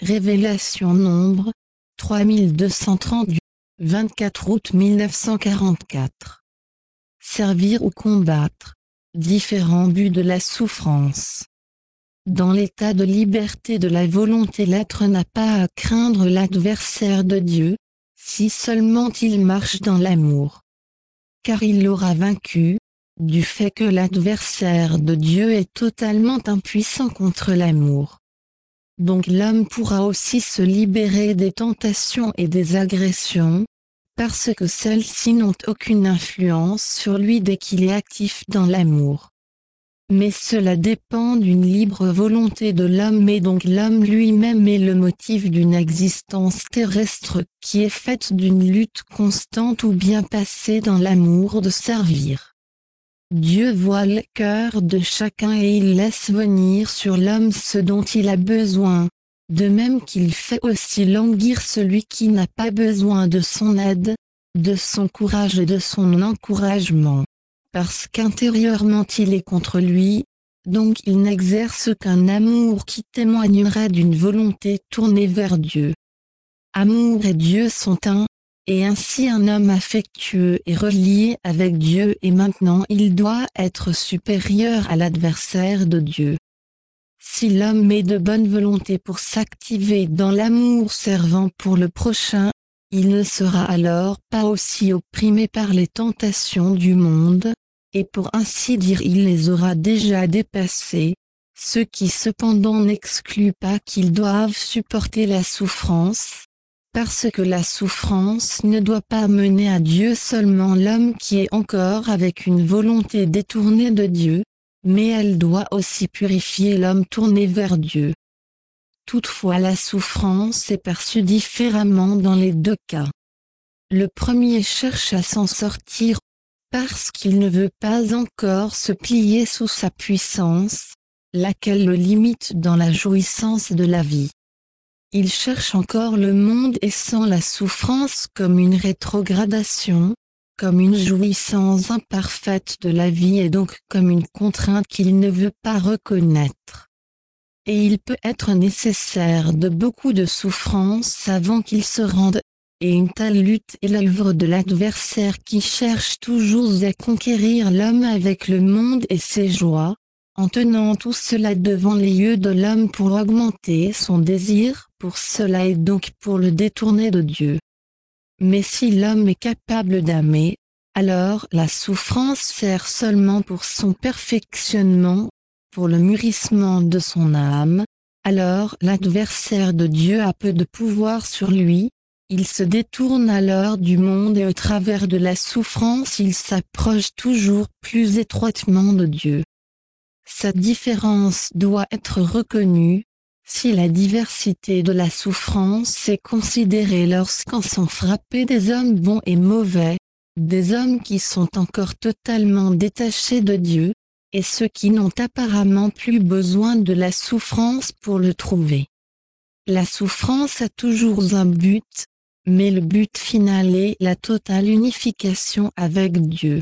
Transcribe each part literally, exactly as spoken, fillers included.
Révélation Nombre, trois mille deux cent trente-huit, vingt-quatre août mille neuf cent quarante-quatre. Servir ou combattre. Différents buts de la souffrance. Dans l'état de liberté de la volonté, l'être n'a pas à craindre l'adversaire de Dieu, si seulement il marche dans l'amour. Car il l'aura vaincu, du fait que l'adversaire de Dieu est totalement impuissant contre l'amour. Donc l'homme pourra aussi se libérer des tentations et des agressions, parce que celles-ci n'ont aucune influence sur lui dès qu'il est actif dans l'amour. Mais cela dépend d'une libre volonté de l'homme, et donc l'homme lui-même est le motif d'une existence terrestre qui est faite d'une lutte constante ou bien passée dans l'amour de servir. Dieu voit le cœur de chacun et il laisse venir sur l'homme ce dont il a besoin, de même qu'il fait aussi languir celui qui n'a pas besoin de son aide, de son courage et de son encouragement, parce qu'intérieurement il est contre lui, donc il n'exerce qu'un amour qui témoignera d'une volonté tournée vers Dieu. Amour et Dieu sont un, et ainsi un homme affectueux est relié avec Dieu, et maintenant il doit être supérieur à l'adversaire de Dieu. Si l'homme est de bonne volonté pour s'activer dans l'amour servant pour le prochain, il ne sera alors pas aussi opprimé par les tentations du monde, et pour ainsi dire il les aura déjà dépassées, ce qui cependant n'exclut pas qu'ils doivent supporter la souffrance, parce que la souffrance ne doit pas mener à Dieu seulement l'homme qui est encore avec une volonté détournée de Dieu, mais elle doit aussi purifier l'homme tourné vers Dieu. Toutefois la souffrance est perçue différemment dans les deux cas. Le premier cherche à s'en sortir, parce qu'il ne veut pas encore se plier sous sa puissance, laquelle le limite dans la jouissance de la vie. Il cherche encore le monde et sent la souffrance comme une rétrogradation, comme une jouissance imparfaite de la vie et donc comme une contrainte qu'il ne veut pas reconnaître. Et il peut être nécessaire de beaucoup de souffrance avant qu'il se rende, et une telle lutte est l'œuvre de l'adversaire qui cherche toujours à conquérir l'homme avec le monde et ses joies, en tenant tout cela devant les yeux de l'homme pour augmenter son désir pour cela et donc pour le détourner de Dieu. Mais si l'homme est capable d'aimer, alors la souffrance sert seulement pour son perfectionnement, pour le mûrissement de son âme, alors l'adversaire de Dieu a peu de pouvoir sur lui, il se détourne alors du monde et au travers de la souffrance il s'approche toujours plus étroitement de Dieu. Cette différence doit être reconnue, si la diversité de la souffrance est considérée lorsqu'en sont frappés des hommes bons et mauvais, des hommes qui sont encore totalement détachés de Dieu, et ceux qui n'ont apparemment plus besoin de la souffrance pour le trouver. La souffrance a toujours un but, mais le but final est la totale unification avec Dieu.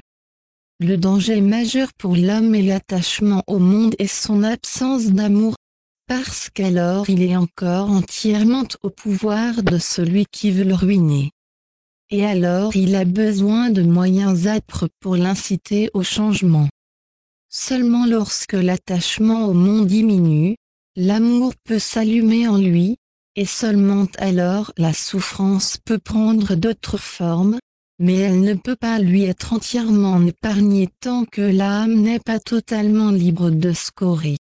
Le danger majeur pour l'homme est l'attachement au monde et son absence d'amour, parce qu'alors il est encore entièrement au pouvoir de celui qui veut le ruiner. Et alors il a besoin de moyens âpres pour l'inciter au changement. Seulement lorsque l'attachement au monde diminue, l'amour peut s'allumer en lui, et seulement alors la souffrance peut prendre d'autres formes, mais elle ne peut pas lui être entièrement épargnée tant que l'âme n'est pas totalement libre de scorie.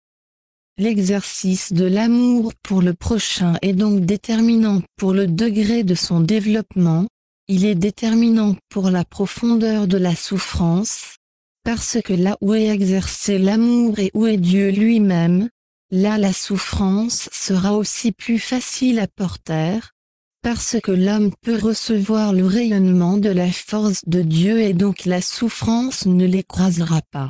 L'exercice de l'amour pour le prochain est donc déterminant pour le degré de son développement, il est déterminant pour la profondeur de la souffrance, parce que là où est exercé l'amour et où est Dieu lui-même, là la souffrance sera aussi plus facile à porter, parce que l'homme peut recevoir le rayonnement de la force de Dieu et donc la souffrance ne l'écrasera pas.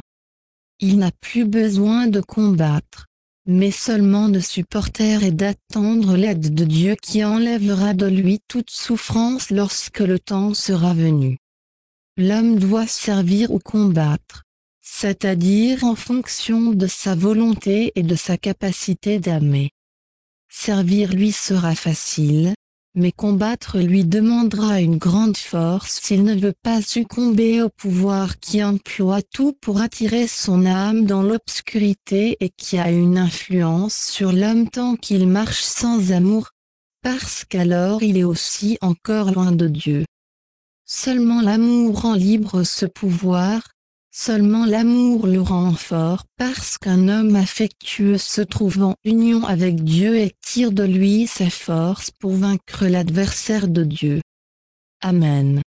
Il n'a plus besoin de combattre, mais seulement de supporter et d'attendre l'aide de Dieu qui enlèvera de lui toute souffrance lorsque le temps sera venu. L'homme doit servir ou combattre, c'est-à-dire en fonction de sa volonté et de sa capacité d'aimer. Servir lui sera facile, mais combattre lui demandera une grande force s'il ne veut pas succomber au pouvoir qui emploie tout pour attirer son âme dans l'obscurité et qui a une influence sur l'homme tant qu'il marche sans amour, parce qu'alors il est aussi encore loin de Dieu. Seulement l'amour rend libre ce pouvoir, seulement l'amour le rend fort parce qu'un homme affectueux se trouve en union avec Dieu et tire de lui sa force pour vaincre l'adversaire de Dieu. Amen.